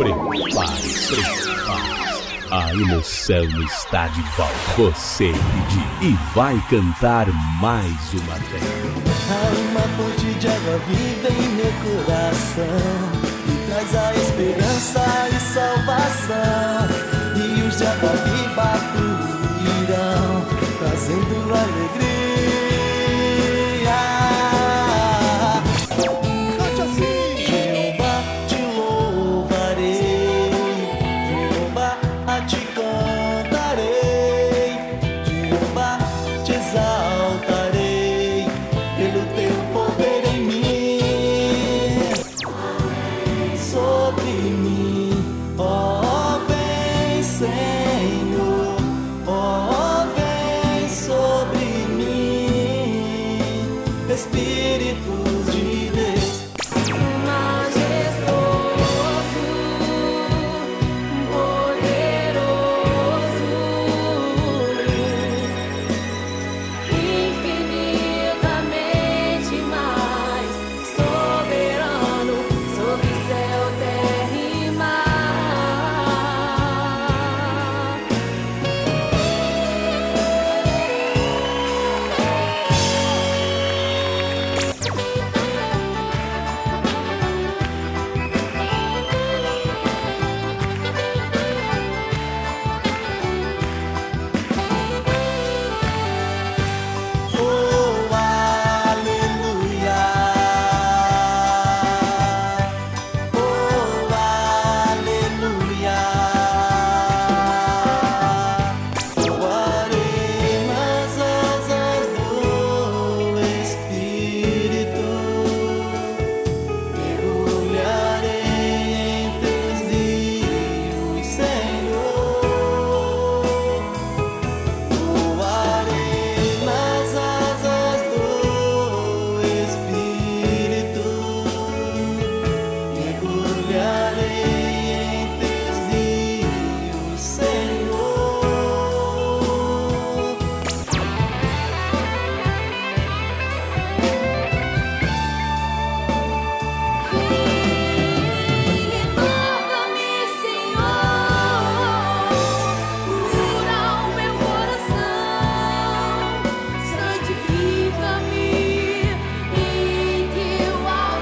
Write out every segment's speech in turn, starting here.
Prepare-se. A emoção está de volta. Você pediu e vai cantar mais uma vez. Há uma fonte de água viva em meu coração, que traz a esperança e salvação. Rios de água viva fluirão, trazendo alegria. Cante assim. Jeová, te louvarei, Jeová, a te cantarei, Jeová, te exaltarei pelo teu poder em mim, sobre mim, ó vem Senhor, ó vem sobre mim, Espírito de Deus. Majestoso, poderoso, infinitamente mais soberano sobre céu, terra e mar. Oh, aleluia. Oh, aleluia. Voarei nas asas do Espírito, mergulharei em teus rios, Senhor. Voarei nas asas do Espírito, mergulharei em teus rios, Senhor. Renova-me, Senhor, cura o meu coração, santifica-me em teu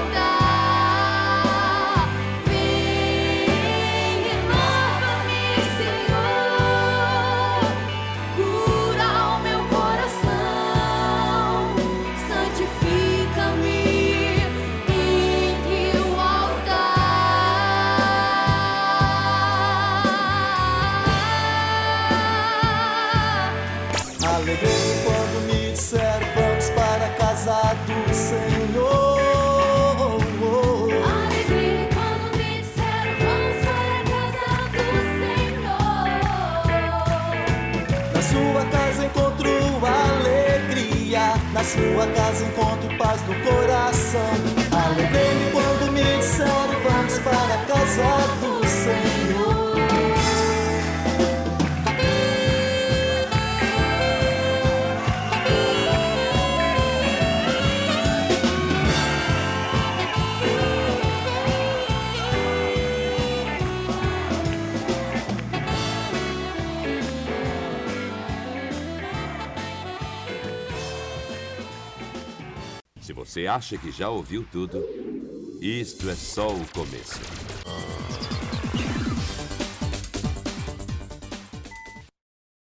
altar. Vem, renova-me, Senhor, cura o meu coração, santifica-me em teu altar. Alegrei quando me disseram vamos para a casa do Senhor. Alegria quando me disseram vamos para a casa do Senhor. Na sua casa encontro alegria, na sua casa encontro paz no coração. Alegrei-me quando me disseram vamos para a casa do Senhor. Se você acha que já ouviu tudo, isto é só o começo.